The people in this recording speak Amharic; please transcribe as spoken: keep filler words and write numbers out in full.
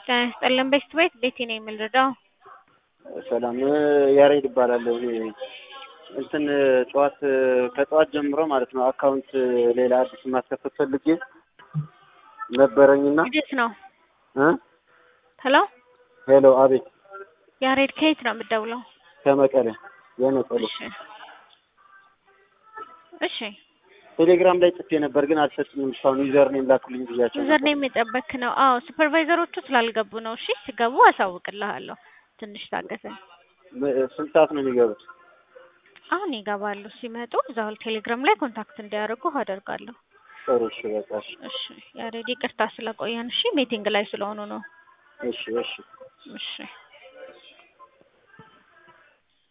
ጤና ይስጥልን ቤት ቤት ቤቴ ነው የምልረዳው። ሰላም ያሬድ እባላለሁ። እንትን ጠዋት ከጠዋት ጀምሮ ማለት ነው አካውንት ሌላ አዲስ ማስከፈት ፈልጌ ነበረኝና እንዴት ነው? እ ሄሎ ሄሎ አቤት። ያሬድ ከየት ነው የምትደውለው? ከመቀሌ የመቀሌ። እሺ እሺ ቴሌግራም ላይ ጽፌ ነበር ግን አልሰጡኝም። እስካሁን ዩዘር ኔም ላኩልኝ ብያቸው ነበር። ዩዘር ኔም የጠበክ ነው? አዎ ሱፐርቫይዘሮቹ ስላልገቡ ነው። እሺ ሲገቡ አሳውቅልሃለሁ። ትንሽ ታገሰኝ። ስንት ሰዓት ነው የሚገቡት? አሁን ይገባሉ። ሲመጡ እዛው ቴሌግራም ላይ ኮንታክት እንዲያደርጉ አደርጋለሁ። ጥሩ እሺ በቃ እሺ። እሺ ያሬድ ይቅርታ ስለቆየን። እሺ ሚቲንግ ላይ ስለሆኑ ነው። እሺ እሺ እሺ